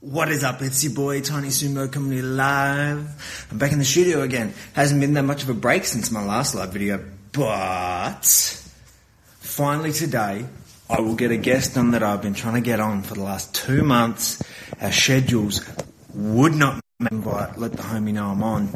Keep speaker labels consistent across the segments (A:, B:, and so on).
A: What is up? It's your boy Tiny Sumo coming to you live. I'm back in the studio again. Hasn't been that much of a break since my last live video, but finally today I will get a guest on that I've been trying to get on for the last 2 months. Our schedules would not invite, let the homie know I'm on.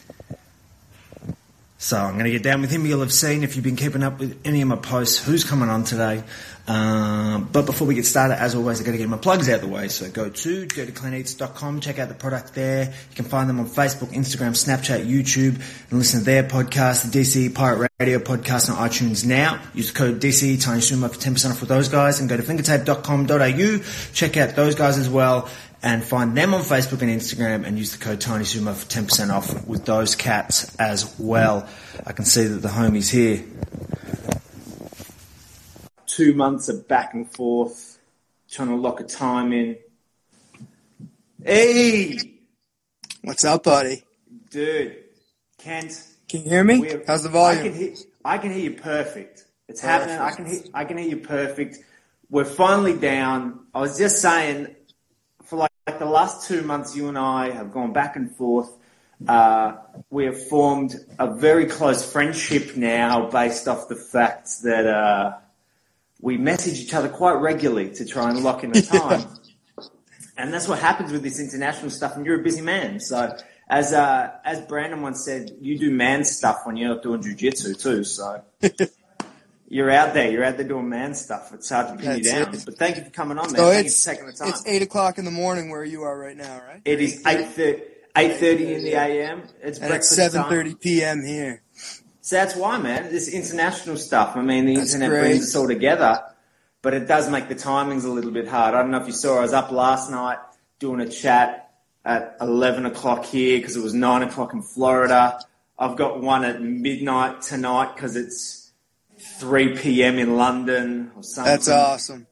A: So I'm going to get down with him. You'll have seen, if you've been keeping up with any of my posts, who's coming on today. But before we get started, as always, I've got to get my plugs out of the way. So go to dirtycleaneats.com, check out the product there. You can find them on Facebook, Instagram, Snapchat, YouTube, and listen to their podcast, the DC Pirate Radio podcast on iTunes now. Use the code DC Tiny Sumo for 10% off with those guys, and go to fingertape.com.au, check out those guys as well, and find them on Facebook and Instagram, and use the code TinySumo for 10% off with those cats as well. I can see that the homie's here. 2 months of back and forth, trying to lock a time in. Hey!
B: What's up, buddy?
A: Dude, Kent.
B: Can you hear me? How's the volume?
A: I can hear you perfect. It's happening. I can hear you perfect. We're finally down. I was just saying, for like the last 2 months, you and I have gone back and forth. We have formed a very close friendship now based off the fact that we message each other quite regularly to try and lock in a time. And that's what happens with this international stuff, and you're a busy man. So as Brandon once said, you do man stuff when you're not doing jiu-jitsu too. So you're out there doing man stuff. It's hard to pin you down. But thank you for coming on, man.
B: So
A: thank you for taking the time.
B: It's 8 o'clock in the morning where you are right now, right?
A: It is 8:30 in the AM. It's
B: and
A: breakfast
B: it's
A: time.
B: 7:30 p.m. here.
A: So that's why, man, this international stuff, I mean, the
B: That's
A: internet
B: great.
A: brings us all together, but it does make the timings a little bit hard. I don't know if you saw, I was up last night doing a chat at 11 o'clock here because it was 9 o'clock in Florida. I've got one at midnight tonight because it's 3 p.m. in London or something.
B: That's awesome.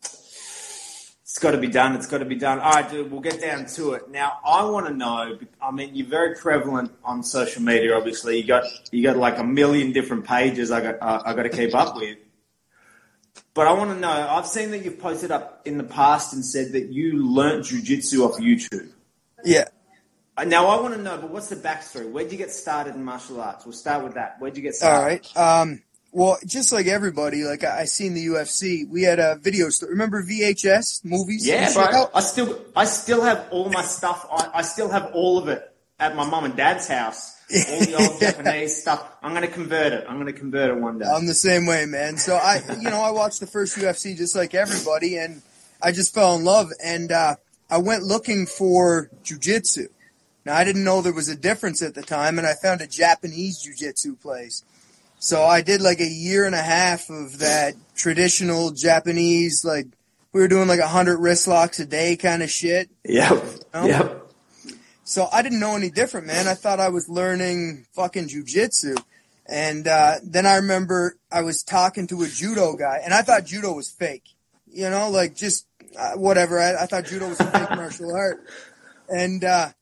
A: It's got to be done. It's got to be done. All right, dude, we'll get down to it. Now, I want to know, I mean, you're very prevalent on social media, obviously. You got like a million different pages I got to keep up with. But I want to know, I've seen that you've posted up in the past and said that you learnt jiu-jitsu off YouTube.
B: Yeah.
A: Now, I want to know, but what's the backstory? Where'd you get started in martial arts? We'll start with that. Where'd you get started?
B: All right. Well, just like everybody, like I seen the UFC, we had a video store. Remember VHS movies?
A: Yeah, bro. I still have all my stuff. I still have all of it at my mum and dad's house. All the old Japanese stuff. I'm going to convert it. One day.
B: I'm the same way, man. So I watched the first UFC just like everybody, and I just fell in love. And I went looking for jiu-jitsu. Now, I didn't know there was a difference at the time, and I found a Japanese jiu-jitsu place. So I did like a year and a half of that traditional Japanese, like we were doing like 100 wrist locks a day kind of shit.
A: Yep.
B: You know?
A: Yep.
B: So I didn't know any different, man. I thought I was learning fucking jiu-jitsu. And then I remember I was talking to a judo guy, and I thought judo was fake. You know, like just whatever. I thought judo was a fake martial art. And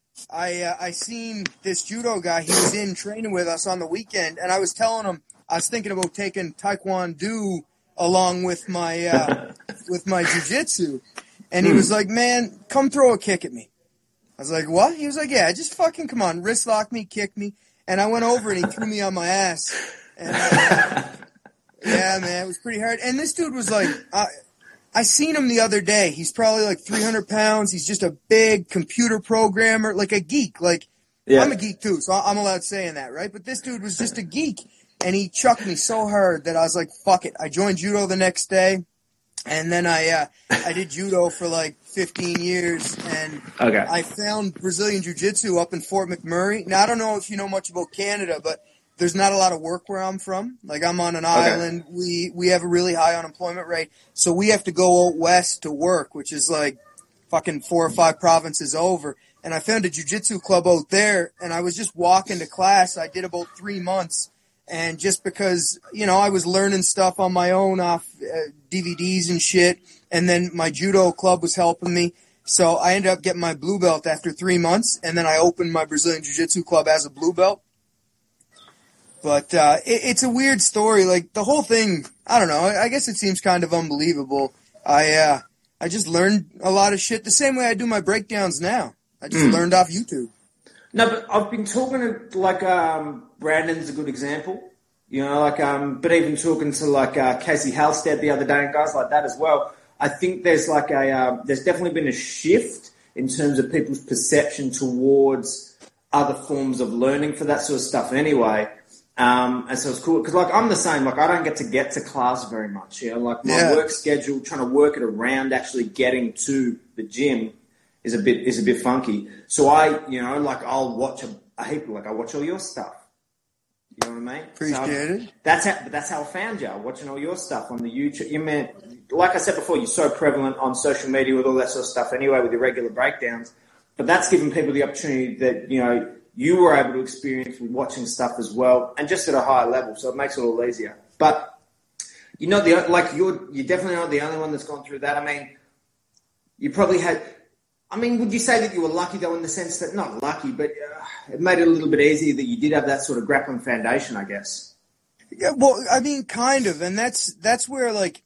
B: I seen this judo guy. He was in training with us on the weekend, and I was telling him I was thinking about taking Taekwondo along with my jiu-jitsu. And he was like, "Man, come throw a kick at me." I was like, "What?" He was like, "Yeah, just fucking come on, wrist lock me, kick me." And I went over and he threw me on my ass. And yeah, man, it was pretty hard. And this dude was like, I seen him the other day. He's probably like 300 pounds. He's just a big computer programmer, like a geek. Like, yeah. I'm a geek too, so I'm allowed saying that, right? But this dude was just a geek, and he chucked me so hard that I was like, fuck it. I joined judo the next day, and then I did judo for like 15 years, and I found Brazilian Jiu-Jitsu up in Fort McMurray. Now, I don't know if you know much about Canada, but there's not a lot of work where I'm from. Like, I'm on an island. We have a really high unemployment rate. So we have to go out west to work, which is like fucking 4 or 5 provinces over. And I found a jiu-jitsu club out there, and I was just walking to class. I did about 3 months. And just because, you know, I was learning stuff on my own off DVDs and shit. And then my judo club was helping me. So I ended up getting my blue belt after 3 months. And then I opened my Brazilian Jiu-Jitsu club as a blue belt. But it's a weird story. Like, the whole thing, I don't know. I guess it seems kind of unbelievable. I I just learned a lot of shit the same way I do my breakdowns now. I just learned off YouTube.
A: No, but I've been talking to, like, Brandon's a good example. You know, like, but even talking to, like, Casey Halstead the other day and guys like that as well. I think there's, like, there's definitely been a shift in terms of people's perception towards other forms of learning for that sort of stuff anyway. And so it's cool because, like, I'm the same. Like, I don't get to class very much. You know, like my work schedule, trying to work it around actually getting to the gym is a bit funky. So I'll watch a heap. Like, I watch all your stuff. You know what I mean?
B: Appreciate it.
A: That's how I found you, watching all your stuff on the YouTube. You mean, like I said before, you're so prevalent on social media with all that sort of stuff anyway, with your regular breakdowns. But that's given people the opportunity that, you know, you were able to experience with watching stuff as well, and just at a higher level. So it makes it all easier. But you're not you're definitely not the only one that's gone through that. I mean, you probably had. I mean, would you say that you were lucky though, in the sense that not lucky, but it made it a little bit easier that you did have that sort of grappling foundation, I guess.
B: Yeah, well, I mean, kind of, and that's where, like,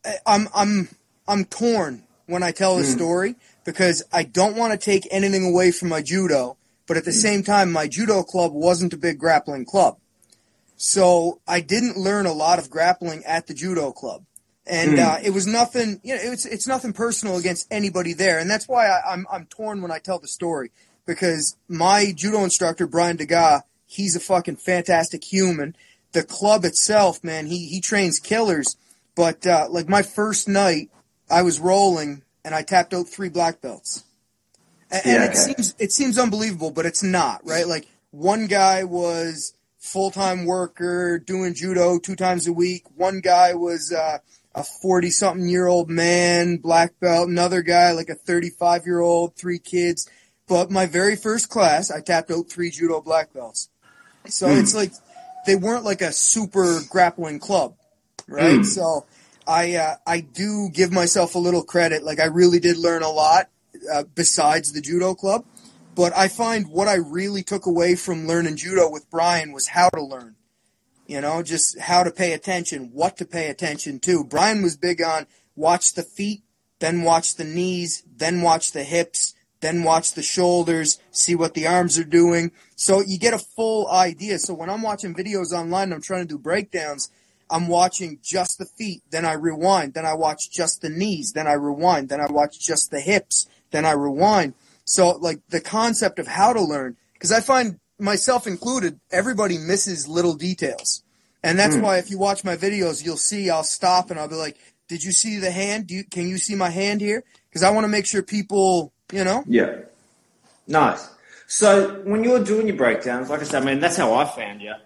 B: I'm torn when I tell the story, because I don't want to take anything away from my judo, but at the same time, my judo club wasn't a big grappling club. So I didn't learn a lot of grappling at the judo club. And it was nothing, you know, it's nothing personal against anybody there. And that's why I'm torn when I tell the story, because my judo instructor, Brian Degas, he's a fucking fantastic human. The club itself, man, he trains killers. But, like, my first night, I was rolling, and I tapped out 3 black belts. And it seems unbelievable, but it's not, right? Like, one guy was full-time worker doing judo 2 times a week. One guy was a 40-something-year-old man, black belt. Another guy, like a 35-year-old, 3 kids. But my very first class, I tapped out 3 judo black belts. So it's like they weren't like a super grappling club, right? So I do give myself a little credit. Like, I really did learn a lot besides the judo club. But I find what I really took away from learning judo with Brian was how to learn. You know, just how to pay attention, what to pay attention to. Brian was big on watch the feet, then watch the knees, then watch the hips, then watch the shoulders, see what the arms are doing. So you get a full idea. So when I'm watching videos online and I'm trying to do breakdowns, I'm watching just the feet, then I rewind, then I watch just the knees, then I rewind, then I watch just the hips, then I rewind. So, like, the concept of how to learn, because I find, myself included, everybody misses little details. And that's why if you watch my videos, you'll see I'll stop and I'll be like, did you see the hand? Can you see my hand here? Because I want to make sure people, you know?
A: Yeah. Nice. So when you're doing your breakdowns, like I said, I mean, that's how I found you.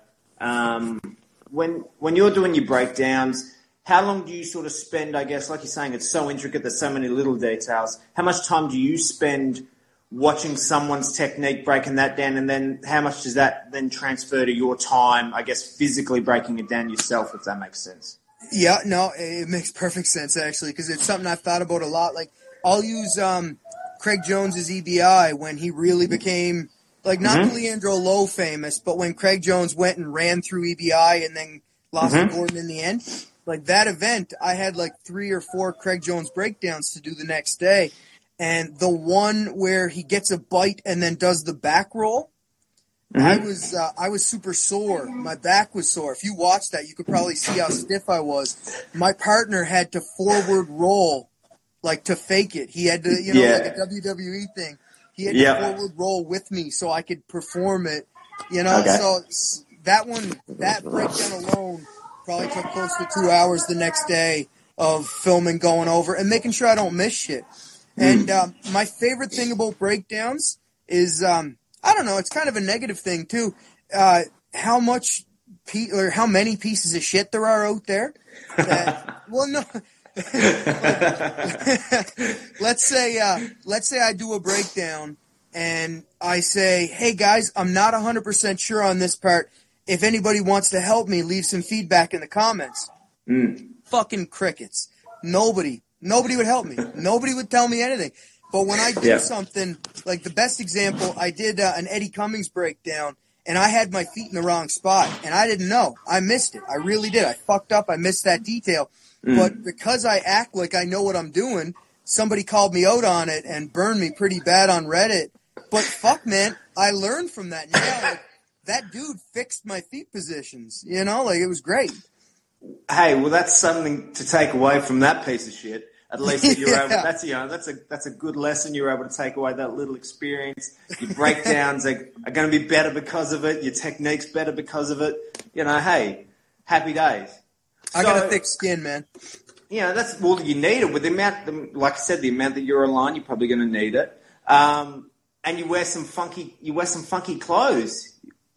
A: When you're doing your breakdowns, how long do you sort of spend, I guess, like you're saying, it's so intricate, there's so many little details. How much time do you spend watching someone's technique, breaking that down, and then how much does that then transfer to your time, I guess, physically breaking it down yourself, if that makes sense?
B: Yeah, no, it makes perfect sense, actually, because it's something I've thought about a lot. Like, I'll use Craig Jones's EBI when he really became, like, not Leandro Lowe famous, but when Craig Jones went and ran through EBI and then lost to Gordon in the end. Like, that event, I had, like, 3 or 4 Craig Jones breakdowns to do the next day. And the one where he gets a bite and then does the back roll, I was super sore. My back was sore. If you watch that, you could probably see how stiff I was. My partner had to forward roll, like, to fake it. He had to, you know, like a WWE thing. He had to forward roll with me so I could perform it. You know, so that breakdown alone probably took close to 2 hours the next day of filming, going over, and making sure I don't miss shit. And my favorite thing about breakdowns is, I don't know, it's kind of a negative thing too. How much or how many pieces of shit there are out there. Well, no. Let's say I do a breakdown and I say, hey guys, I'm not 100% sure on this part. If anybody wants to help me, leave some feedback in the comments. Fucking crickets. Nobody would help me. Nobody would tell me anything. But when I do something, like the best example, I did an Eddie Cummings breakdown, and I had my feet in the wrong spot, and I didn't know. I missed it. I really did. I fucked up. I missed that detail. But because I act like I know what I'm doing, somebody called me out on it and burned me pretty bad on Reddit. But fuck, man, I learned from that. Yeah, like, that dude fixed my feet positions. You know, like it was great.
A: Hey, well, that's something to take away from that piece of shit. At least that you're able. That's a good lesson. You're able to take away that little experience. Your breakdowns are going to be better because of it. Your technique's better because of it. You know, hey, happy days.
B: I got a thick skin, man.
A: You know, you need it with the amount. Like I said, the amount that you're online, you're probably going to need it. And you wear some funky clothes.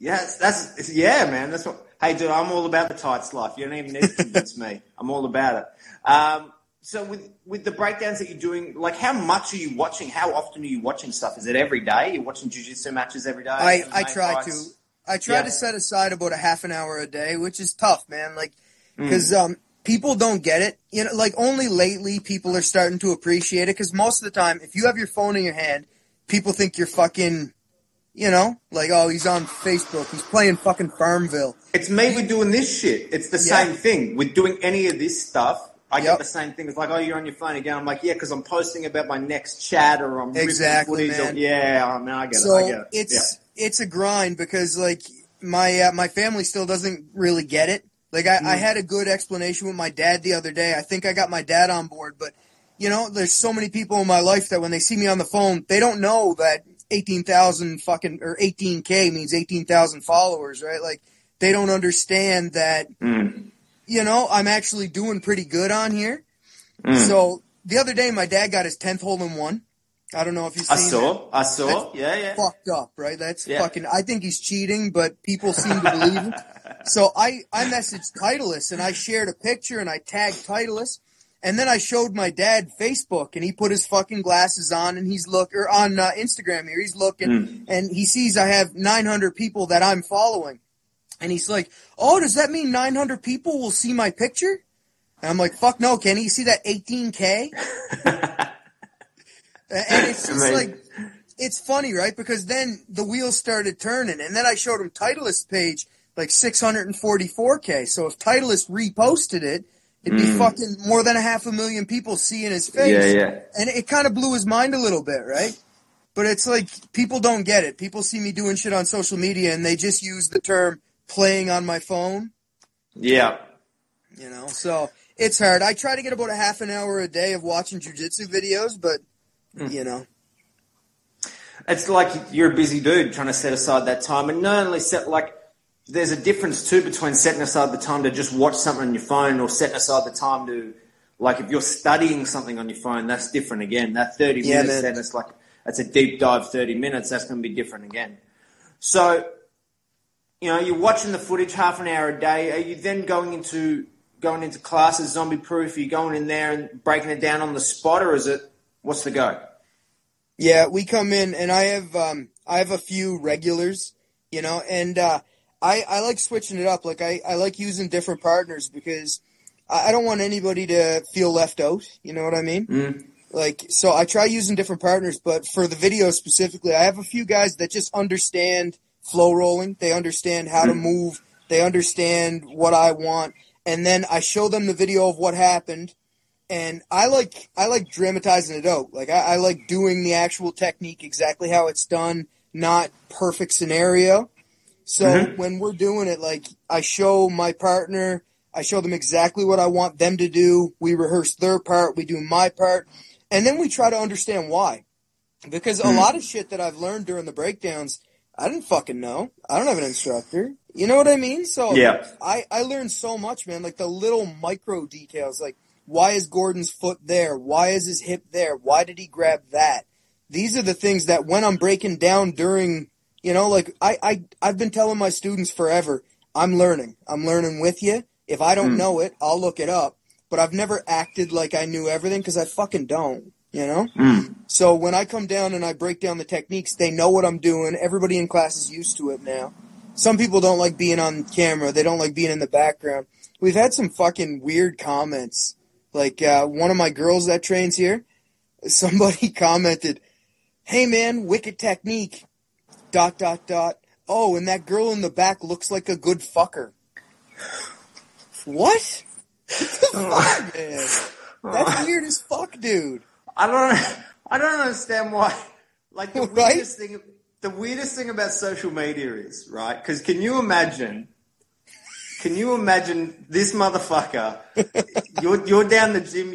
A: Yes, man. That's what. Hey, dude, I'm all about the tights life. You don't even need to convince me. I'm all about it. So with the breakdowns that you're doing, like how much are you watching? How often are you watching stuff? Is it every day? You're watching jiu-jitsu matches every day?
B: I try to. I try to set aside about a half an hour a day, which is tough, man. Like, because people don't get it. You know, like only lately people are starting to appreciate it. Because most of the time, if you have your phone in your hand, people think you're fucking. You know, like, oh, he's on Facebook. He's playing fucking Farmville.
A: It's me with doing this shit. It's the same thing. With doing any of this stuff, I get the same thing. It's like, oh, you're on your phone again. I'm like, yeah, because I'm posting about my next chat or I'm ripping footage.
B: Man.
A: I get it.
B: So it's a grind because, like, my family still doesn't really get it. Like, I had a good explanation with my dad the other day. I think I got my dad on board. But, you know, there's so many people in my life that when they see me on the phone, they don't know that 18,000 fucking, or 18K means 18,000 followers, right? Like, they don't understand that, you know, I'm actually doing pretty good on here. So, the other day, my dad got his 10th hole-in-one. I don't know if you've seen it.
A: I saw. Yeah.
B: Fucked up, right? That's fucking, I think he's cheating, but people seem to believe it. So, I messaged Titleist, and I shared a picture, and I tagged Titleist. And then I showed my dad Facebook, and he put his fucking glasses on, and he's on Instagram here. He's looking, and he sees I have 900 people that I'm following. And he's like, oh, does that mean 900 people will see my picture? And I'm like, fuck no, Kenny. You see that 18K? And it's just like, it's funny, right? Because then the wheels started turning, and then I showed him Titleist's page, like 644K. So if Titleist reposted it, it'd be fucking more than 500,000 people seeing his face.
A: Yeah.
B: And it kind of blew his mind a little bit, right? But it's like, people don't get it. People see me doing shit on social media, and they just use the term playing on my phone.
A: Yeah.
B: You know, so it's hard. I try to get about a half an hour a day of watching jiu-jitsu videos, but, you know.
A: It's like you're a busy dude trying to set aside that time. And not only there's a difference, too, between setting aside the time to just watch something on your phone or setting aside the time to, like, if you're studying something on your phone, that's different again. That 30 minutes, then it's like, that's a deep dive 30 minutes. That's going to be different again. So, you know, you're watching the footage half an hour a day. Are you then going into classes, Zombie Proof? Are you going in there and breaking it down on the spot, or is it, what's the go?
B: Yeah, we come in, and I have a few regulars, you know, and, I like switching it up. Like, I like using different partners because I don't want anybody to feel left out. You know what I mean? Like, so I try using different partners, but for the video specifically, I have a few guys that just understand flow rolling. They understand how to move. They understand what I want. And then I show them the video of what happened. And I like dramatizing it out. Like, I like doing the actual technique exactly how it's done, not perfect scenario. So when we're doing it, like, I show my partner, I show them exactly what I want them to do. We rehearse their part, we do my part, and then we try to understand why. Because a lot of shit that I've learned during the breakdowns, I didn't fucking know. I don't have an instructor. You know what I mean? So I learned so much, man. Like, the little micro details, like, why is Gordon's foot there? Why is his hip there? Why did he grab that? These are the things that when I'm breaking down during... You know, like, I've been telling my students forever, I'm learning. I'm learning with you. If I don't know it, I'll look it up. But I've never acted like I knew everything because I fucking don't, you know? So when I come down and I break down the techniques, they know what I'm doing. Everybody in class is used to it now. Some people don't like being on camera. They don't like being in the background. We've had some fucking weird comments. Like, one of my girls that trains here, somebody commented, hey, man, wicked technique. ... Oh, and that girl in the back looks like a good fucker. What? What the fuck, man? That's weird as fuck, dude.
A: I don't understand why. Like the weirdest thing about social media is, right? Because can you imagine this motherfucker? You're down the gym.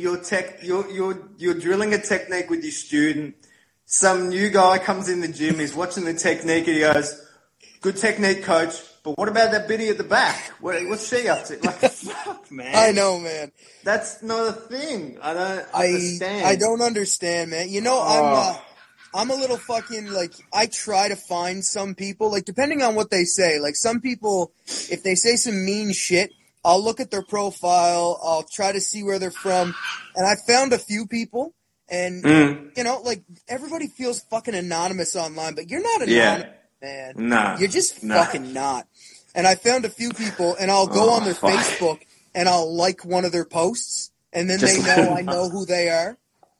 A: You're drilling a technique with your student. Some new guy comes in the gym. He's watching the technique and he goes, "Good technique, coach. But what about that biddy at the back? What's she up to?" Like, fuck, man.
B: I know, man.
A: That's not a thing. I don't understand.
B: I don't understand, man. You know, I'm a little fucking, like, I try to find some people, like, depending on what they say. Like, some people, if they say some mean shit, I'll look at their profile, I'll try to see where they're from, and I found a few people, and, you know, like, everybody feels fucking anonymous online, but you're not anonymous, man.
A: Nah.
B: You're just fucking not. And I found a few people, and I'll go on their Facebook, and I'll like one of their posts, and then they know I know who they are.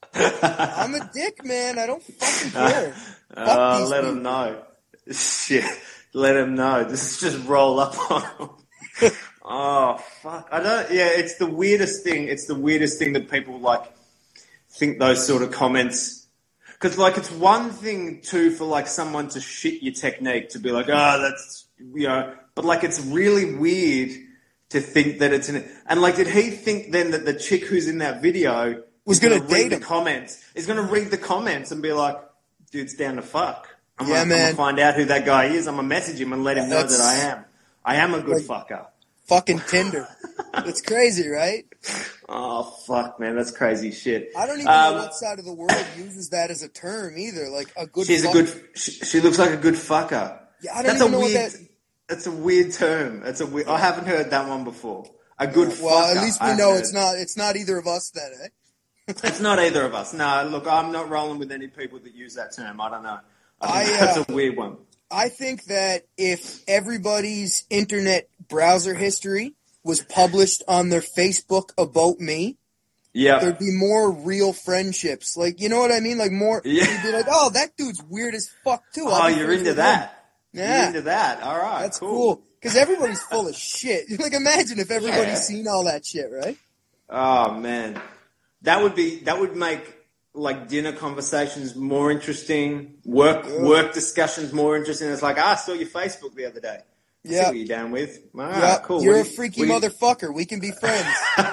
B: I'm a dick, man. I don't fucking care.
A: Let them know. Shit. Let them know. Just roll up on them. Oh, fuck. It's the weirdest thing. It's the weirdest thing that people, like, think those sort of comments. Because, like, it's one thing, too, for, like, someone to shit your technique, to be like, that's, you know. But, like, it's really weird to think that it's and, like, did he think then that the chick who's in that video was going to read the comments? Is going to read the comments and be like, "Dude's down to fuck. I'm going to find out who that guy is. I'm going to message him and let him know that I am. I am a good fucker."
B: Fucking Tinder. It's crazy, right?
A: Oh, fuck, man. That's crazy shit.
B: I don't even know what side of the world uses that as a term either. Like, a good fucker.
A: She looks like a good fucker.
B: Yeah, I don't even know what that...
A: That's a weird term. I haven't heard that one before. A good fucker.
B: Well, at least we know it's not either of us then, eh?
A: It's not either of us. No, look, I'm not rolling with any people that use that term. I don't know. That's a weird one.
B: I think that if everybody's internet browser history was published on their Facebook about me, there'd be more real friendships. Like, you know what I mean? Like, more, you'd be like, "Oh, that dude's weird as fuck, too."
A: Oh, you're into that.
B: Yeah.
A: You're into that. All right,
B: that's cool. Because everybody's full of shit. Like, imagine if everybody's seen all that shit, right?
A: Oh, man. That would make, like, dinner conversations more interesting, work discussions more interesting. It's like, I saw your Facebook the other day. I see what you're down with. All right, cool.
B: You're a freaky motherfucker. We can be friends.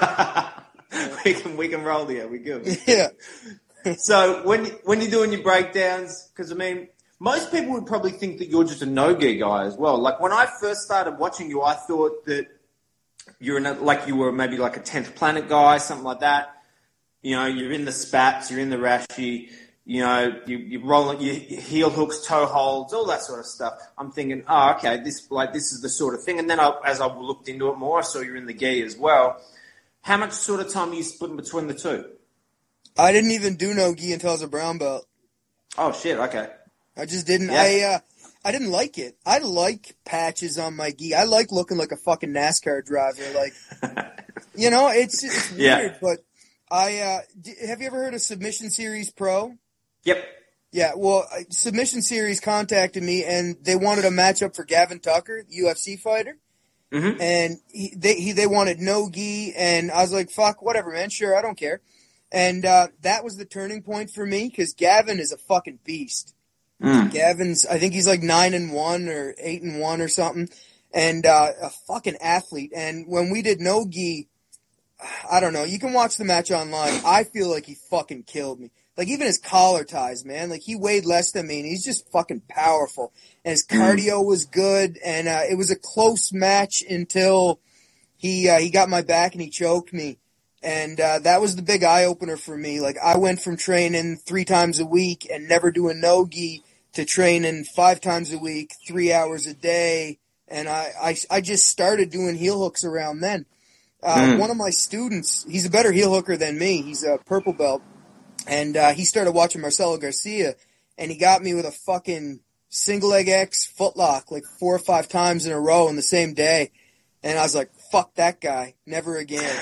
A: we can roll here. We good.
B: Yeah.
A: So when you're doing your breakdowns, because I mean, most people would probably think that you're just a no-gi guy as well. Like, when I first started watching you, I thought that you were maybe like a 10th Planet guy, something like that. You know, you're in the spats, you're in the rashi, you know, you roll your heel hooks, toe holds, all that sort of stuff. I'm thinking, oh, okay, this is the sort of thing. And then as I looked into it more, I saw you're in the gi as well. How much sort of time are you splitting between the two?
B: I didn't even do no gi until I was a brown belt.
A: Oh, shit, okay.
B: I just didn't. Yeah. I didn't like it. I like patches on my gi. I like looking like a fucking NASCAR driver. Like, you know, it's weird, but have you ever heard of Submission Series Pro?
A: Yep.
B: Yeah, well, Submission Series contacted me, and they wanted a matchup for Gavin Tucker, the UFC fighter.
A: Mm-hmm.
B: And they wanted no gi, and I was like, fuck, whatever, man, sure, I don't care. And that was the turning point for me, because Gavin is a fucking beast. Gavin's, I think he's like 9-1 or 8-1 or something, and a fucking athlete. And when we did no gi, I don't know. You can watch the match online. I feel like he fucking killed me. Like, even his collar ties, man. Like, he weighed less than me, and he's just fucking powerful. And his cardio was good, and it was a close match until he got my back and he choked me. And that was the big eye-opener for me. Like, I went from training 3 times a week and never doing no-gi to training 5 times a week, 3 hours a day. And I just started doing heel hooks around then. One of my students, he's a better heel hooker than me. He's a purple belt. And he started watching Marcelo Garcia, and he got me with a fucking single leg X footlock like 4 or 5 times in a row in the same day. And I was like, fuck that guy. Never again.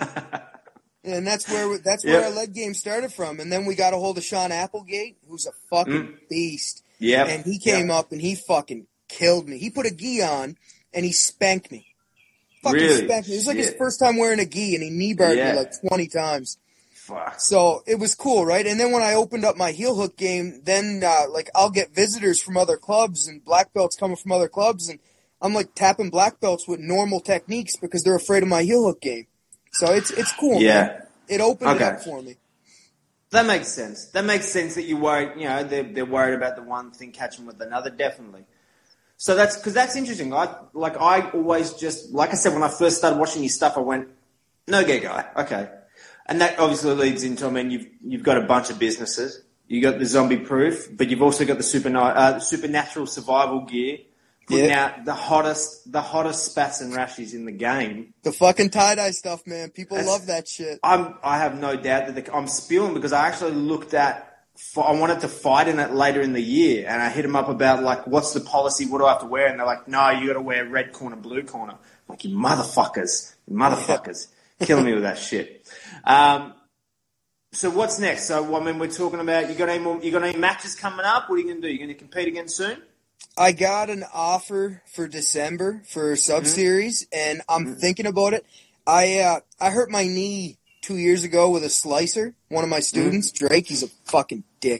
B: And that's where our leg game started from. And then we got a hold of Sean Applegate, who's a fucking beast.
A: Yeah.
B: And he came up and he fucking killed me. He put a gi on, and he spanked me. Fucking spanked me. It was like his first time wearing a gi, and he knee barred me like 20 times.
A: Fuck.
B: So it was cool, right? And then when I opened up my heel hook game, then like I'll get visitors from other clubs and black belts coming from other clubs, and I'm like tapping black belts with normal techniques because they're afraid of my heel hook game. So it's cool, man. It opened it up for me.
A: That makes sense. That makes sense that you worry, you know, they're worried about the one thing catching with another, definitely. So that's interesting. I always just, like I said, when I first started watching your stuff, I went, no gay guy. Okay. And that obviously leads into, I mean, you've got a bunch of businesses. You got the Zombie Proof, but you've also got the Supernatural Survival gear, putting out the hottest spats and rashes in the game.
B: The fucking tie-dye stuff, man. People love that shit.
A: I have no doubt that I'm spewing because I actually looked at, I wanted to fight in it later in the year, and I hit them up about, like, what's the policy, what do I have to wear? And they're like, no, you got to wear red corner, blue corner. I'm like, you motherfuckers. Killing me with that shit. So what's next? So, I mean, we're talking about, you got any matches coming up? What are you going to do? You going to compete again soon?
B: I got an offer for December for a sub-series, and I'm thinking about it. I hurt my knee 2 years ago with a slicer. One of my students, Drake, he's a fucking dick.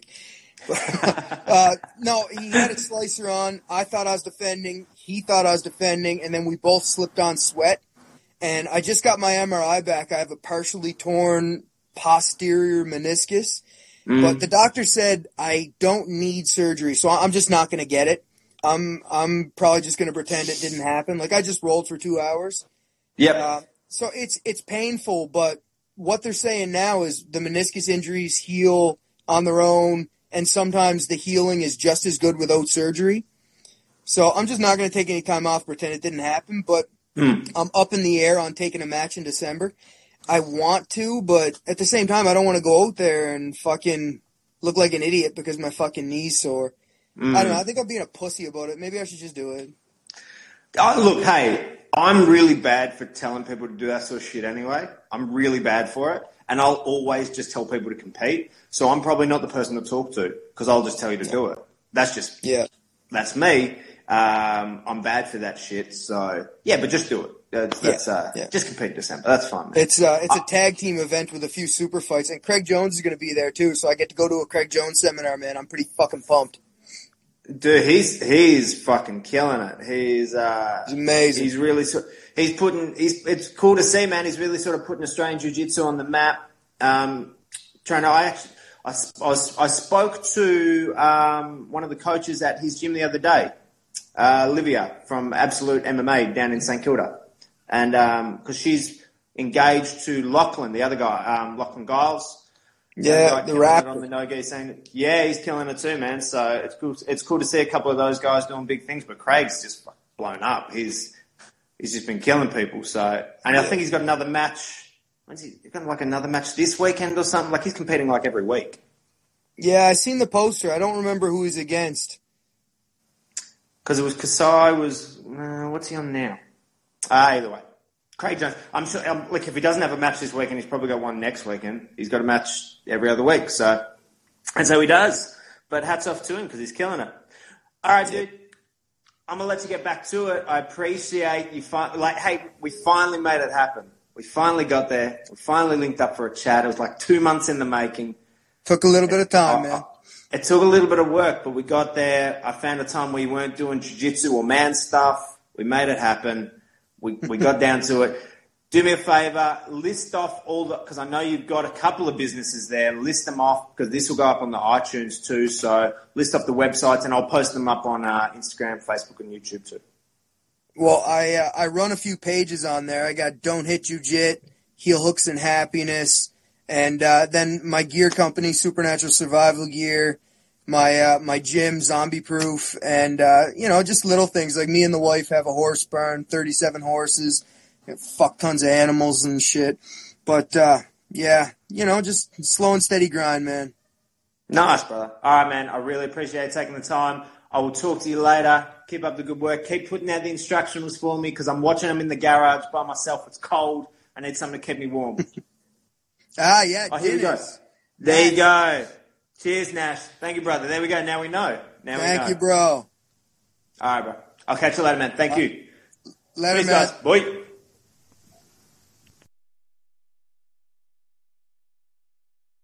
B: No, he had a slicer on. I thought I was defending. He thought I was defending, and then we both slipped on sweat. And I just got my MRI back. I have a partially torn posterior meniscus. But the doctor said I don't need surgery, so I'm just not going to get it. I'm probably just going to pretend it didn't happen. Like, I just rolled for 2 hours.
A: Yep.
B: So it's painful, but what they're saying now is the meniscus injuries heal on their own, and sometimes the healing is just as good without surgery. So I'm just not going to take any time off, pretend it didn't happen, but I'm up in the air on taking a match in December. I want to, but at the same time, I don't want to go out there and fucking look like an idiot because my fucking knee's sore. I don't know. I think I'm being a pussy about it. Maybe I should just do it.
A: Look, hey, I'm really bad for telling people to do that sort of shit anyway. I'm really bad for it. And I'll always just tell people to compete. So I'm probably not the person to talk to because I'll just tell you to do it. That's just, that's me. I'm bad for that shit. So, yeah, but just do it. Just compete in December. That's fine, man.
B: It's a tag team event with a few super fights. And Craig Jones is going to be there, too. So I get to go to a Craig Jones seminar, man. I'm pretty fucking pumped.
A: Dude, he's fucking killing it. He's
B: amazing.
A: He's really it's cool to see, man. He's really sort of putting Australian Jiu-Jitsu on the map. I spoke to one of the coaches at his gym the other day, Livia from Absolute MMA down in St Kilda, and because she's engaged to Lachlan, the other guy, Lachlan Giles.
B: Yeah, the rapper
A: on the no-gi scene. Yeah, he's killing it too, man. So it's cool. It's cool to see a couple of those guys doing big things. But Craig's just blown up. He's just been killing people. So, and I think he's got another match. When's he got like another match this weekend or something? Like he's competing like every week.
B: Yeah, I seen the poster. I don't remember who he's against.
A: Because it was Kasai. What's he on now? Either way. Craig Jones, I'm sure, if he doesn't have a match this weekend, he's probably got one next weekend. He's got a match every other week, so he does. But hats off to him because he's killing it. All right, dude, I'm gonna let you get back to it. I appreciate you. Hey, we finally made it happen. We finally got there. We finally linked up for a chat. It was like 2 months in the making.
B: Took a little bit of time, man.
A: It took a little bit of work, but we got there. I found a time where you weren't doing jiu-jitsu or man stuff. We made it happen. We got down to it. Do me a favor, list off because I know you've got a couple of businesses there. List them off because this will go up on the iTunes too. So list off the websites and I'll post them up on Instagram, Facebook, and YouTube too.
B: Well, I run a few pages on there. I got Don't Hit Jiu-Jit, Heel Hooks and Happiness, and then my gear company, Supernatural Survival Gear. My gym, Zombie Proof, and, just little things. Like me and the wife have a horse barn, 37 horses, fuck tons of animals and shit. But, just slow and steady grind, man.
A: Nice, brother. All right, man. I really appreciate taking the time. I will talk to you later. Keep up the good work. Keep putting out the instructionals for me because I'm watching them in the garage by myself. It's cold. I need something to keep me warm.
B: Yeah.
A: Oh, here we go. There you go. Cheers, Nash. Thank you, brother. There we go. Now we know.
B: Thank you, bro.
A: All right, bro. I'll catch you later, man. Thank you.
B: Later,
A: Peace,
B: man.
A: guys. Bye.